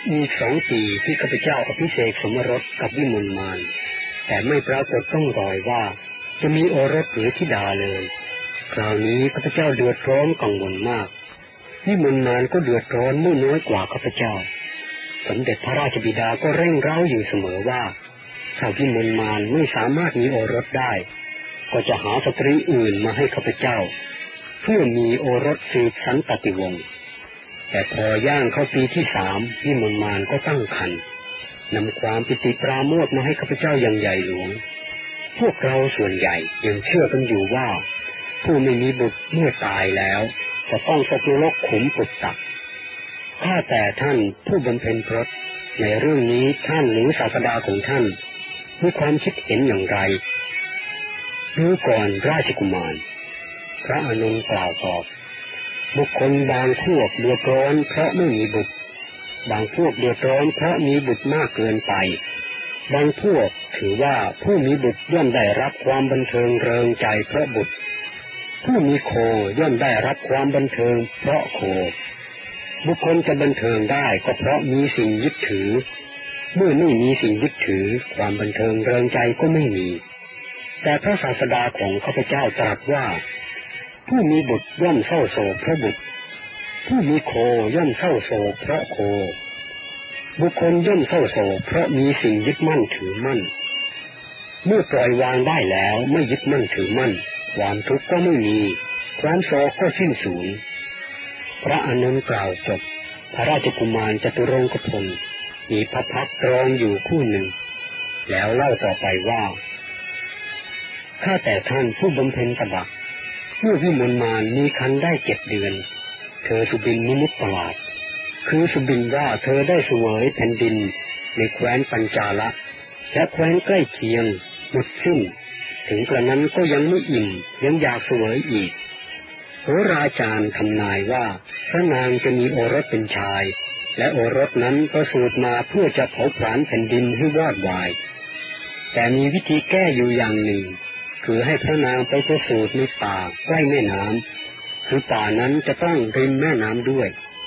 มี2 ปีที่ข้าพเจ้าอภิเษกสมรสกับวิมลมานแต่ไม่ปรากฏต้องรอยว่าจะมีโอรสหรือธิดาเลยคราวนี้ข้าพเจ้าเดือดร้อนกังวลมากวิมลมานก็เดือดร้อนไม่น้อยกว่าข้าพเจ้าสมเด็จพระราชบิดาก็เร่งเร้าอยู่เสมอว่าถ้าวิมลมานไม่สามารถมีโอรสได้ก็จะหาสตรีอื่นมาให้ข้าพเจ้าเพื่อมีโอรสสืบสันตติวงศ์แต่พอย่างเข้าปีที่3วิมลมานก็ตั้งครรภ์นำความปิติปราโมทย์มาให้ข้าพเจ้าอย่างใหญ่หลวงพวกเราส่วนใหญ่ยังเชื่อกันอยู่ว่าผู้ไม่มีบุตรเมื่อตายแล้วจะต้องตกนรกขุมปุตตะข้าแต่ท่านผู้บำเพ็ญพรตในเรื่องนี้ท่านหรือศาสดาของท่านมีความคิดเห็นอย่างไรดูก่อนราชกุมารพระอานนท์กล่าวตอบบุคคลบางพวกเดือดร้อนเพราะไม่มีบุตรบางพวกเดือดร้อนเพราะมีบุตรมากเกินไปบางพวกถือว่าผู้มีบุตรย่อมได้รับความบันเทิงเริงใจเพราะบุตรผู้มีโคย่อมได้รับความบันเทิงเพราะโคบุคคลจะบันเทิงได้ก็เพราะมีสิ่งยึดถือเมื่อไม่มีสิ่งยึดถือความบันเทิงเริงใจก็ไม่มีแต่พระศาสดาของข้าพเจ้าตรัสว่าผู้มีบุตรย่อมเศร้าโศกเพราะบุตรผู้มีโคย่อมเศร้าโศกเพราะโคบุคคลย่อมเศร้าโศกเพราะมีสิ่งยึดมั่นถือมั่นเมื่อปล่อยวางได้แล้วไม่ยึดมั่นถือมั่นความทุกข์ก็ไม่มีความโศกก็สิ้นสูญพระอานนท์กล่าวจบพระราชกุมารจตุรงคพลมีพระพักตร์รองอยู่คู่หนึ่งแล้วเล่าต่อไปว่าข้าแต่ท่านผู้บำเพ็ญตบะเมื่อวิมลมานมีครรภ์ได้7 เดือนเธอสุบินนิมิตประหลาดคือสุบินว่าเธอได้เสวยแผ่นดินในแคว้นปัญจาละและแคว้นใกล้เคียงหมดสิ้นถึงกระนั้นก็ยังไม่อิ่มยังอยากเสวยอีกโหราจารย์ทำนายว่าพระนางจะมีโอรสเป็นชายและโอรสนั้นประสูติมาเพื่อจะเผาผลาญแผ่นดินให้วอดวายแต่มีวิธีแก้อยู่อย่างหนึ่งคือให้พระนางไปประสูติในป่าใกล้แม่น้ำคือป่านั้นจะต้องริมแม่น้ำด้วย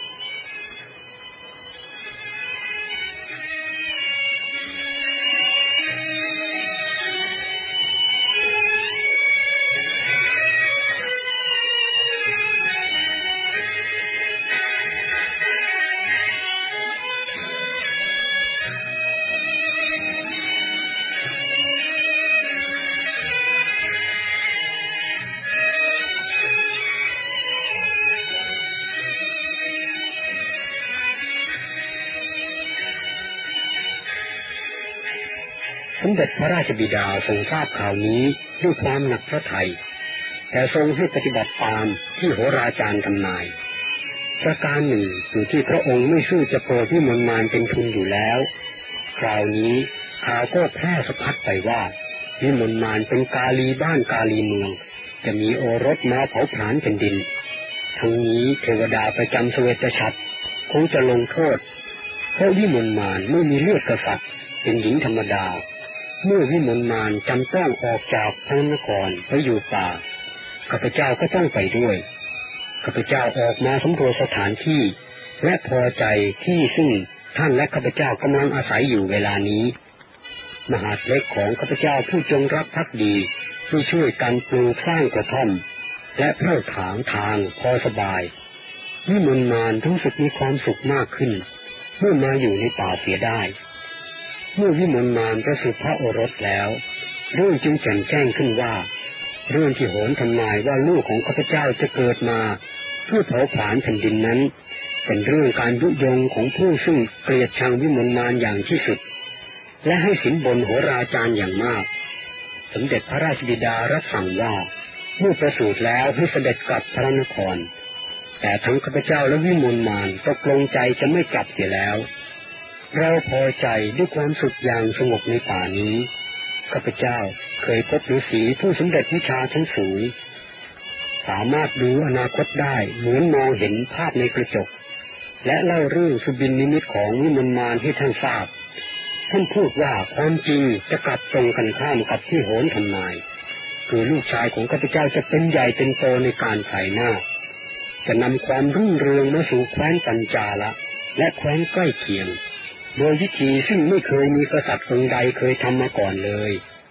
สมเด็จพระราชบิดาทรงทราบข่าวนี้ด้วยความหนักพระทัยแต่ทรงให้ปฏิบัติตามที่โหราจารย์ทำนายประการหนึ่งอยู่ที่พระองค์ไม่สู้จะโปรดวิมลมานเป็นทุนอยู่แล้วคราวนี้ข่าวก็แพร่สะพัดไปว่าวิมลมานเป็นกาลีบ้านกาลีเมืองจะมีโอรสมาเผาผลาญแผ่นดินทั้งนี้เทวดาประจำเสวตฉัตรคงจะลงโทษเพราะวิมลมานไม่มีเลือดกษัตริย์เป็นหญิงธรรมดาเมื่อวิมลมานจำต้องออกจากพระนครไปอยู่ป่าข้าพเจ้าก็ต้องไปด้วยข้าพเจ้าออกมาสำรวจสถานที่และพอใจที่ซึ่งท่านและข้าพเจ้ากำลังอาศัยอยู่เวลานี้มหาดเล็กของข้าพเจ้าผู้จงรักภักดีผู้ช่วยกันปลูกสร้างกระท่อมและเพิ่มถางทางพอสบายวิมลมานรู้สึกมีความสุขมากขึ้นเมื่อมาอยู่ในป่าเสียได้เมื่อวิมลมานประสูติพระโอรสแล้วเรื่องจึงแจ่มแจ้งขึ้นว่าเรื่องที่โหรทำนายว่าลูกของข้าพเจ้าจะเกิดมาเพื่อเผาผลาญแผ่นดินนั้นเป็นเรื่องการยุยงของผู้ซึ่งเกลียดชังวิมลมานอย่างที่สุดและให้สินบนโหราจารย์อย่างมากสมเด็จพระราชบิดารับสั่งว่าเมื่อประสูติแล้วให้เสด็จกลับพระนครแต่ทั้งข้าพเจ้าและวิมลมานตกลงใจจะไม่กลับเสียแล้วเราพอใจด้วยความสุขอย่างสงบในป่านี้ข้าพเจ้าเคยพบฤาษีผู้สำเร็จวิชาชั้นสูงสามารถดูอนาคตได้เหมือนมองเห็นภาพในกระจกและเล่าเรื่องสุบินนิมิตของวิมลมานให้ท่านทราบท่านพูดว่าความจริงจะกลับตรงกันข้ามกับที่โหรทำนายคือลูกชายของข้าพเจ้าจะเป็นใหญ่เป็นโตในการภายหน้าจะนำความรุ่งเรืองมาสู่แคว้นปัญจาละและแคว้นใกล้เคียงโดยวิธีซึ่งไม่เคยมีกษัตริย์องค์ใดเคยทำมาก่อนเลย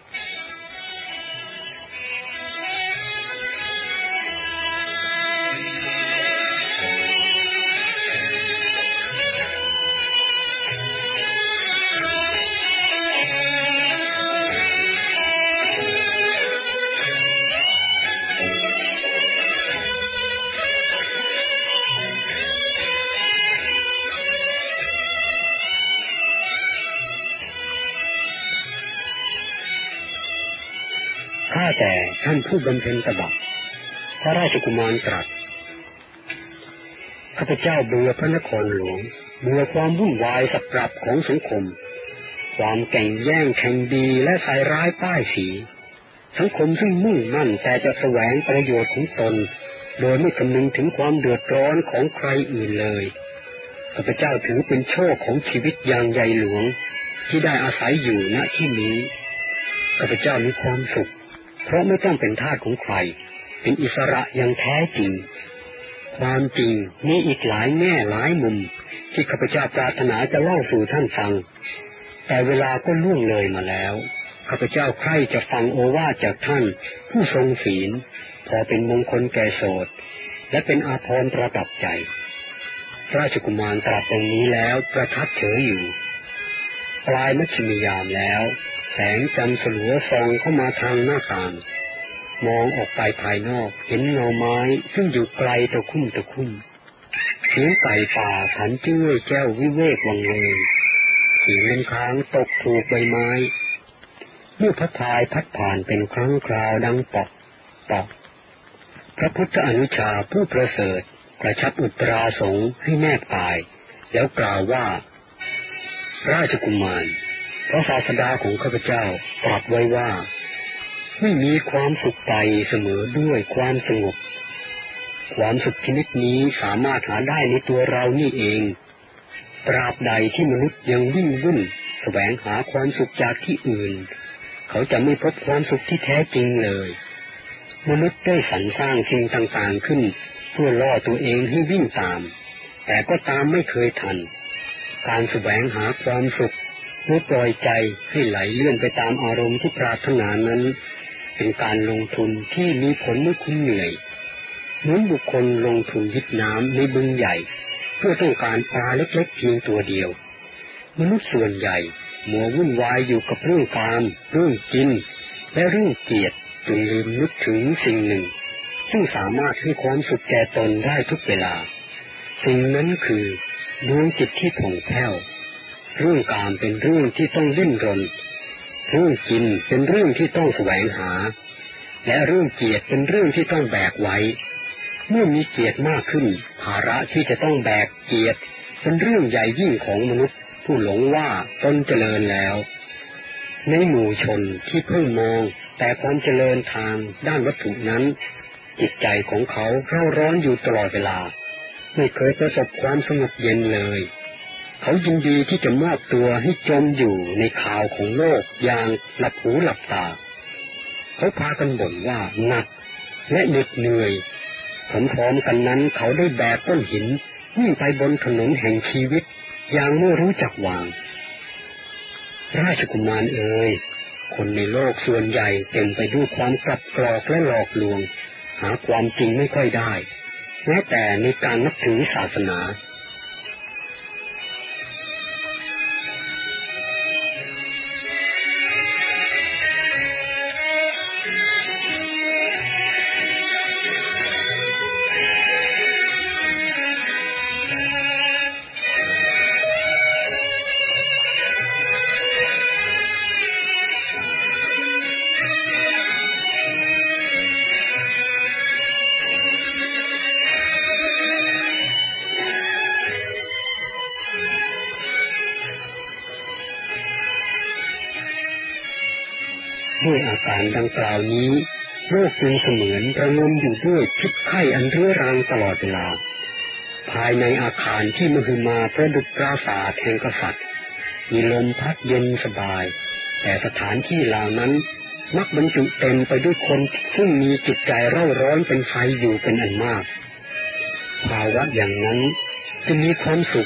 ข้าแต่ท่านผู้บำเพ็ญตบะพระราชกุมารตรัสข้าพเจ้าเบื่อพระนครหลวงเบื่อความวุ่นวายสับปรับของสังคมความแข่งแย่งแข่งดีและใส่ร้ายป้ายสีสังคมซึ่งมุ่งมั่นแต่จะแสวงประโยชน์ของตนโดยไม่คำนึงถึงความเดือดร้อนของใครอื่นเลยข้าพเจ้าถือเป็นโชคของชีวิตอย่างใหญ่หลวงที่ได้อาศัยอยู่ณที่นี้ข้าพเจ้ามีความสุขเพราะไม่ต้องเป็นทาสของใครเป็นอิสระอย่างแท้จริงความจริงมีอีกหลายแง่หลายมุมที่ข้าพเจ้าปรารถนาจะเล่าสู่ท่านฟังแต่เวลาก็ล่วงเลยมาแล้วข้าพเจ้าใคร่จะฟังโอวาทจากท่านผู้ทรงศีลพอเป็นมงคลแก่โสดและเป็นอาภรณ์ประดับใจราชกุมารตรัสตรงนี้แล้วประทับเฉยอยู่ปลายมัชฌิมยามแล้วแสงจันทร์สลัวส่องเข้ามาทางหน้าต่างมองออกไปภายนอกเห็นเงาไม้ซึ่งอยู่ไกลตะคุ่มเสียงไก่ป่าขันจ้วยแจ้ววิเวกวังเวงเสียงน้ำค้างตกถูกใบไม้เมื่อพระพายพัดผ่านเป็นครั้งคราวดังปอกพระพุทธอนุชาผู้ประเสริฐกระชับอุตราสงฆ์ให้แนบกายแล้วกล่าวว่าราชกุมารพระศาสดาของข้าพเจ้าตรัสไว้ว่าไม่มีความสุขใดเสมอด้วยความสงบความสุขชนิดนี้สามารถหาได้ในตัวเรานี่เองตราบใดที่มนุษย์ยังวิ่งวุ่นแสวงหาความสุขจากที่อื่นเขาจะไม่พบความสุขที่แท้จริงเลยมนุษย์ได้สรรสร้างสิ่งต่างๆขึ้นเพื่อล่อตัวเองให้วิ่งตามแต่ก็ตามไม่เคยทันการแสวงหาความสุขหรือปล่อยใจให้ไหลเลื่อนไปตามอารมณ์ที่ปรารถนานั้นเป็นการลงทุนที่มีผลไม่คุ้มเหนื่อยเหมือนบุคคลลงทุนวิทน้ำในบึงใหญ่เพื่อต้องการปลาเล็กๆเพียงตัวเดียวมนุษย์ส่วนใหญ่มัววุ่นวายอยู่กับเรื่องกามเรื่องกินและเรื่องเกียรติจนลืมนึกถึงสิ่งหนึ่งซึ่งสามารถให้ความสุขแก่ตนได้ทุกเวลาสิ่งนั้นคือดวงจิตที่ผ่องแผ้วเรื่องกามเป็นเรื่องที่ต้องดิ้นรนเรื่องกินเป็นเรื่องที่ต้องแสวงหาและเรื่องเกียรติเป็นเรื่องที่ต้องแบกไว้เมื่อมีเกียรติมากขึ้นภาระที่จะต้องแบกเกียรติเป็นเรื่องใหญ่ยิ่งของมนุษย์ผู้หลงว่าตนเจริญแล้วในหมู่ชนที่เพิ่งมองแต่ความเจริญทางด้านวัตถุนั้นจิตใจของเขาเร่าร้อนอยู่ตลอดเวลาไม่เคยประสบความสงบเย็นเลยเขายินดีที่จะมอบตัวให้จมอยู่ในข่าวของโลกอย่างหลับหูหลับตาเขาพากันบ่นว่าหนักและเหน็ดเหนื่อยพร้อมๆกันนั้นเขาได้แบกก้อนหินวิ่งไปบนถนนแห่งชีวิตอย่างไม่รู้จักวางราชกุมารเอ๋ยคนในโลกส่วนใหญ่เต็มไปด้วยความกลับกรอกและหลอกลวงหาความจริงไม่ค่อยได้แม้แต่ในการนับถือศาสนาด้วยอาการดังกล่าวนี้โลกจึงเสมือนระงมอยู่ด้วยพิษไข้อันเรื้อรังตลอดเวลาภายในอาคารที่มหึมาประดุจปราสาทแห่งกษัตริย์มีลมพัดเย็นสบายแต่สถานที่เหล่านั้นมักบรรจุเต็มไปด้วยคนซึ่งมีจิตใจเร่าร้อนเป็นไฟอยู่เป็นอันมากภาวะอย่างนั้นจะมีความสุข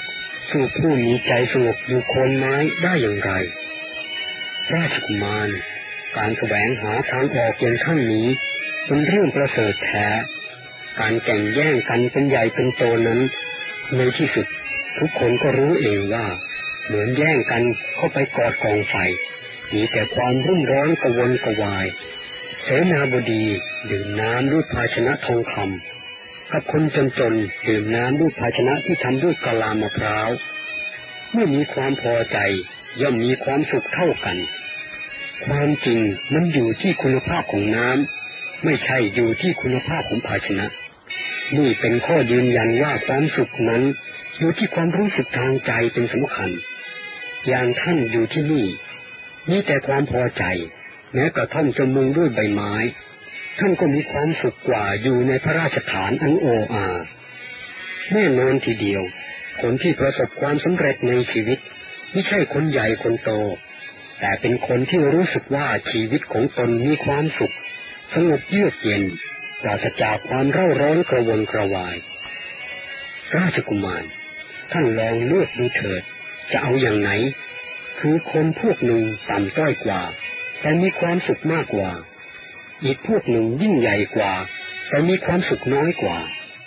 สู้ผู้มีใจสงบอยู่โคนไม้ได้อย่างไรราชกุมารการแสวงหาทางออกอย่างท่านนี้เป็นเรื่องประเสริฐแท้การแข่งแย่งกันเป็นใหญ่เป็นโตนั้นในที่สุดทุกคนก็รู้เองว่าเหมือนแย่งกันเข้าไปกอดกองไฟมีแต่ความรุ่มร้อนกระวนกระวายเสนาบดีดื่มน้ำด้วยภาชนะทองคำกับคนจนๆดื่มน้ำด้วยภาชนะที่ทำด้วยกะลามะพร้าวเมื่อมีความพอใจย่อมมีความสุขเท่ากันความจริงมันอยู่ที่คุณภาพของน้ำไม่ใช่อยู่ที่คุณภาพของภาชนะนี่เป็นข้อยืนยันว่าความสุขนั้นอยู่ที่ความรู้สึกทางใจเป็นสำคัญอย่างท่านอยู่ที่นี่มีแต่ความพอใจแม้กระท่อมจะมุงด้วยใบไม้ท่านก็มีความสุขกว่าอยู่ในพระราชฐานอันโออาแน่นอนทีเดียวคนที่ประสบความสำเร็จในชีวิตไม่ใช่คนใหญ่คนโตแต่เป็นคนที่รู้สึกว่าชีวิตของตนมีความสุขสงบเยือกเย็นปราศจากความเร่าร้อนกระวนกระวายราชกุมารท่านลองเลือกดูเถิดจะเอาอย่างไหนคือคนพวกหนึ่งต่ำต้อยกว่าแต่มีความสุขมากกว่าอีกพวกหนึ่งยิ่งใหญ่กว่าแต่มีความสุขน้อยกว่า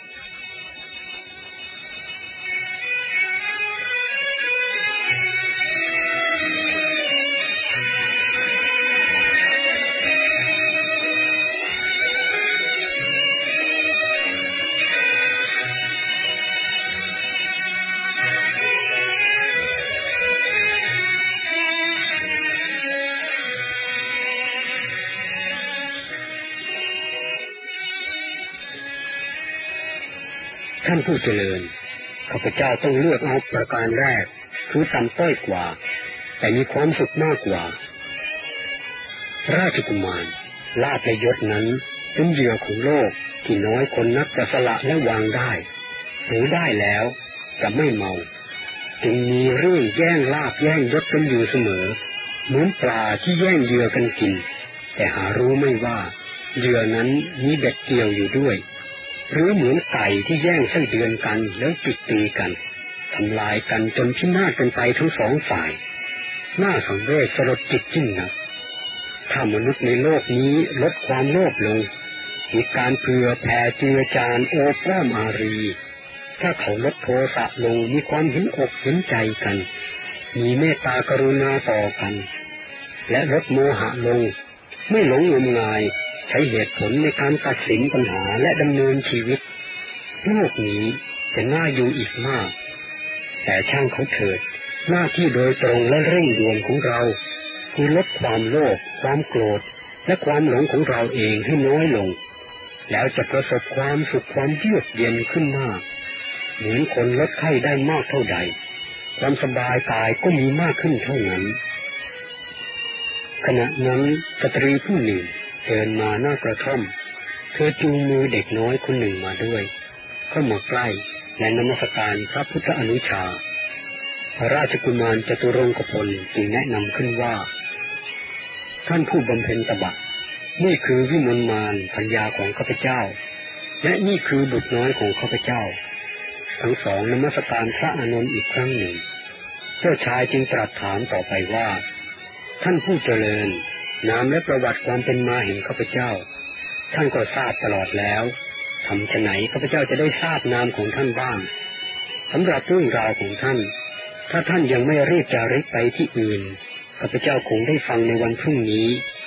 ท่านผู้เจริญข้าพเจ้าต้องเลือกเอาประการแรกคือต่ำต้อยกว่าแต่มีความสุขมากกว่าราชกุมารลาภและยศนั้นเป็นเหยื่อของโลกที่น้อยคนนักจะสละและวางได้หรือได้แล้วจะไม่เมาจึงมีเรื่องแย่งลาภแย่งยศกันอยู่เสมอเหมือนปลาที่แย่งเหยื่อกันกินแต่หารู้ไม่ว่าเหยื่อนั้นมีเบ็ดเกี่ยวอยู่ด้วยหรือเหมือนไก่ที่แย่งไส้เดือนกันแล้วจิกตีกันทำลายกันจนพินาศกันไปทั้งสองฝ่ายน่าสังเวชสลดจิตยิ่งนักถ้ามนุษย์ในโลกนี้ลดความโลภลงมีการเผื่อแผ่เจือจานโอบอ้อมอารีถ้าเขาลดโทสะลงมีความเห็นอกเห็นใจกันมีเมตตากรุณาต่อกันและลดโมหะลงไม่หลงงมงายใช้เหตุผลในการตัดสินปัญหาและดำเนินชีวิตโลกนี้จะน่าอยู่อีกมากแต่ช่างเขาเถิดหน้าที่โดยตรงและเร่งด่วนของเราคือลดความโลภความโกรธและความหลงของเราเองให้น้อยลงแล้วจะประสบความสุขความเยือกเย็นขึ้นมากเหมือนคนลดไข้ได้มากเท่าใดความสบายกายก็มีมากขึ้นเท่านั้นขณะนั้นสตรีผู้หนึ่งเดินมาหน้ากระท่อมเธอจูงมือเด็กน้อยคนหนึ่งมาด้วยเข้ามาใกล้และนมัสการพระพุทธอนุชาพระราชกุมารจตุรงคพลจึงแนะนำขึ้นว่าท่านผู้บำเพ็ญตบะนี่คือวิมลมารภรรยาของข้าพเจ้าและนี่คือบุตรน้อยของข้าพเจ้าทั้งสองนมัสการพระอานนท์อีกครั้งหนึ่งเจ้าชายจึงตรัสถามต่อไปว่าท่านผู้เจริญนามและประวัติความเป็นมาแห่งข้าพเจ้าท่านก็ทราบตลอดแล้วทำฉะไหนข้าพเจ้าจะได้ทราบนามของท่านบ้างสำหรับเรื่องราวของท่านถ้าท่านยังไม่รีบจาริกไปที่อื่นข้าพเจ้าคงได้ฟังในวันพรุ่งนี้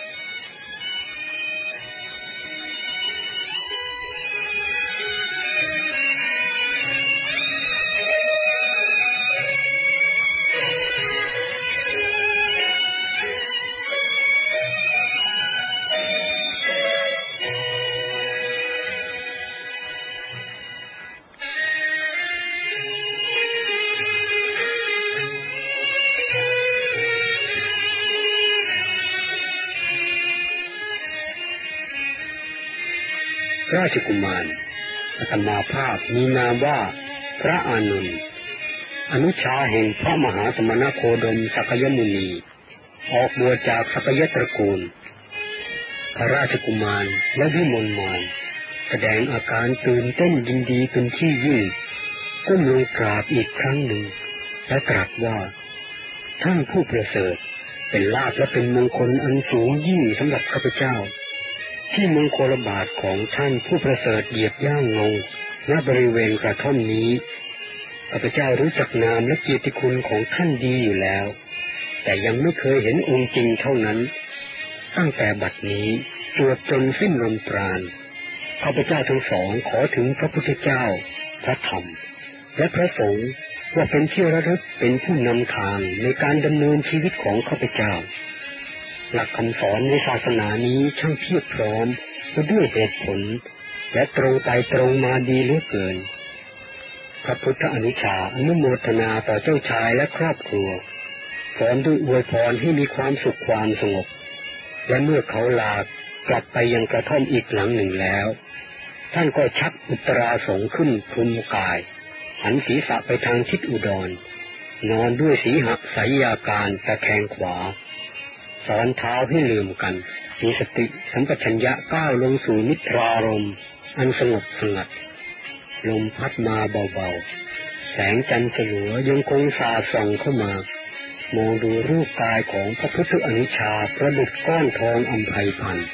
ราชกุมารอาตมาภาพมีนามว่าพระอานนท์อนุชาแห่งพระมหาสมณโคดมสักยมุนีออกบวชจากสักยตระกูลพระราชกุมารและวิมลมารแสดงอาการตื่นเต้นยินดีเป็นที่ยิ่งก้มลงกราบอีกครั้งหนึ่งและตรัสว่าท่านผู้ประเสริฐเป็นลาภและเป็นมงคลอันสูงยิ่งสำหรับข้าพเจ้าที่มงคลบาทของท่านผู้ประเสริฐเหยียบย่างลงณบริเวณกระท่อมนี้ข้าพเจ้ารู้จักนามและเกียรติคุณของท่านดีอยู่แล้วแต่ยังไม่เคยเห็นองค์จริงเท่านั้นตั้งแต่บัดนี้ตรวจจนสิ้นลมปราณข้าพเจ้าทั้งสองขอถึงพระพุทธเจ้าพระธรรมและพระสงฆ์ว่าเป็นที่ระลึกเป็นผู้นำทางในการดำเนินชีวิตของข้าพเจ้าหลักคำสอนในศาสนานี้ช่างเพียบพร้อมด้วยเหตุผลและตรงไปตรงมาดีเหลือเกินพระพุทธอนุชาอนุโมทนาต่อเจ้าชายและครอบครัวพร้อมด้วยอวยพรให้มีความสุขความสงบและเมื่อเขาลากลับไปยังกระท่อมอีกหลังหนึ่งแล้วท่านก็ชักอุตราสงขึ้นคลุมกายหันศีรษะไปทางทิศอุดรนอนด้วยสีหสายาการตะแคงขวาสอนเท้าให้ลืมกันมีสติสัมปชัญญะก้าวลงสู่นิทรารมณ์อันสงบสงัดลมพัดมาเบาๆแสงจันทร์สลัวยังคงสาดส่องเข้ามามองดูรูปกายของพระพุทธอนุชาประดุจก้อนทองอัมไพพรรณ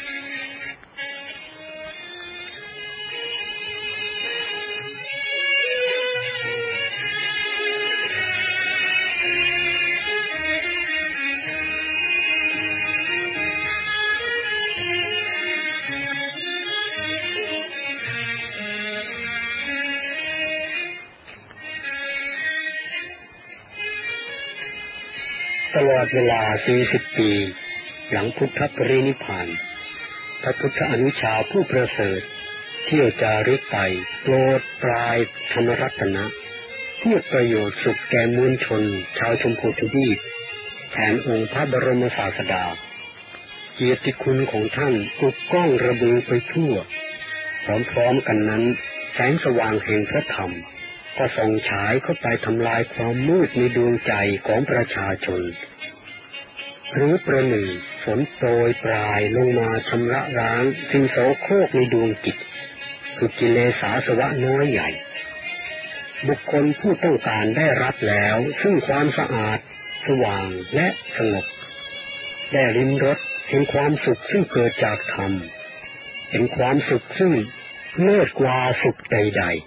ตลอดเวลา40 ปีหลังพุทธปรินิพพานพระพุทธอนุชาผู้ประเสริฐเที่ยวจาริกไปโปรดปรายธรรมรัตนะเพื่อประโยชน์สุขแก่มวลชนชาวชมพูทวีปแทนองค์พระบรมศาสดาเกียรติคุณของท่านกึกก้องระบือไปทั่วพร้อมๆกันนั้นแสงสว่างแห่งพระธรรมก็ส่องฉายเข้าไปทำลายความมืดในดวงใจของประชาชนหรือประหนึ่งฝนโปรยปลายลงมาชำระล้างสิ่งโสโครกในดวงจิตคือกิเลสอาสวะน้อยใหญ่บุคคลผู้ต้องการได้รับแล้วซึ่งความสะอาดสว่างและสงบได้ลิ้มรสแห่งความสุขซึ่งเกิดจากธรรมเป็นความสุขซึ่งเลิศกว่าสุขใดๆ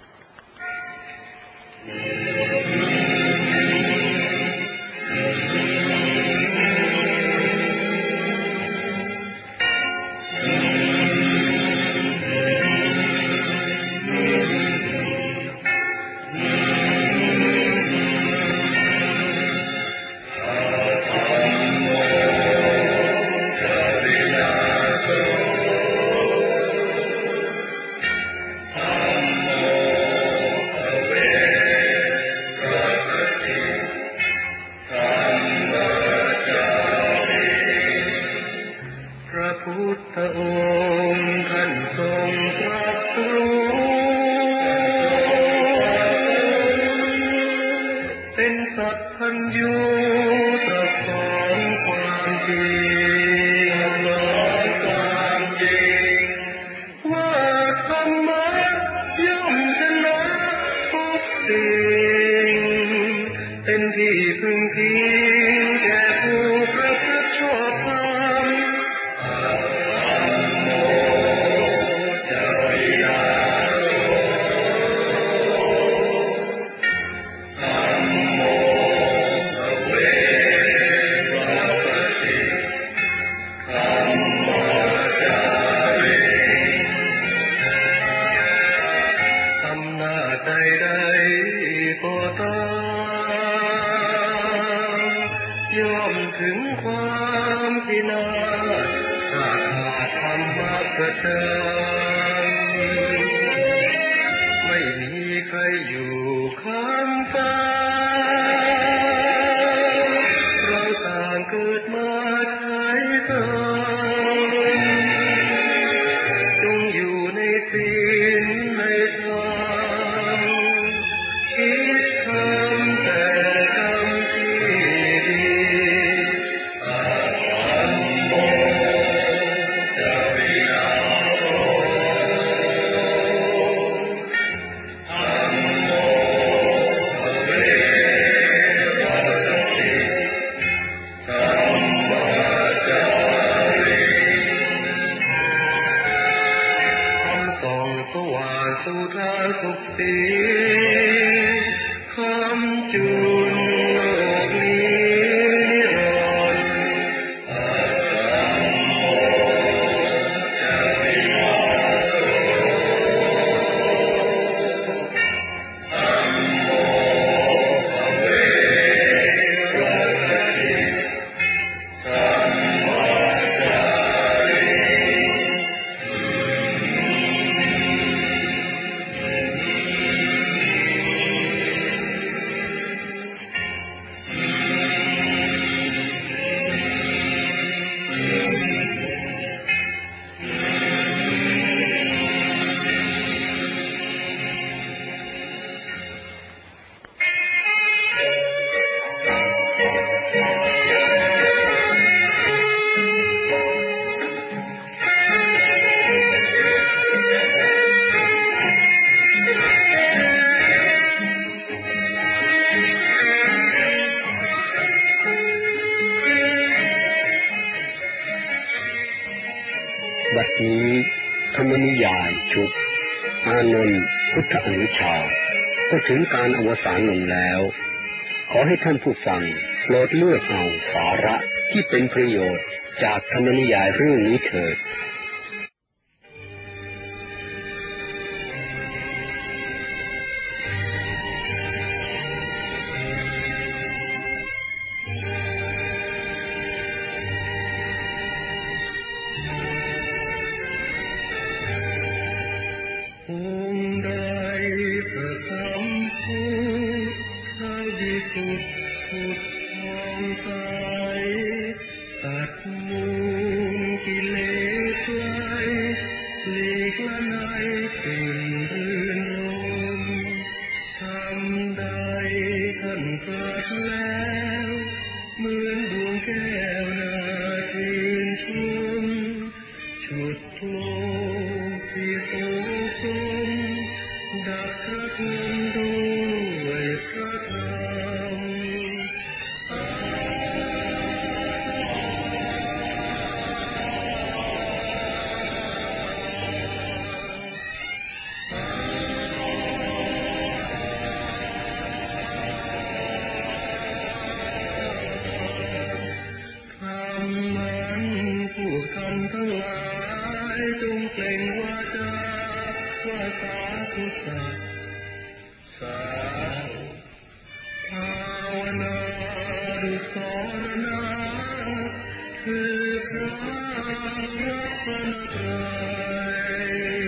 นี้ธรรมนิยายชุดอานนท์พุทธอนุชาก็ถึงการอวสานลงแล้วขอให้ท่านผู้ฟังโปรดเลือกเอาสาระที่เป็นประโยชน์จากธรรมนิยายเรื่องนี้เถิดคือพระรัตนตรัย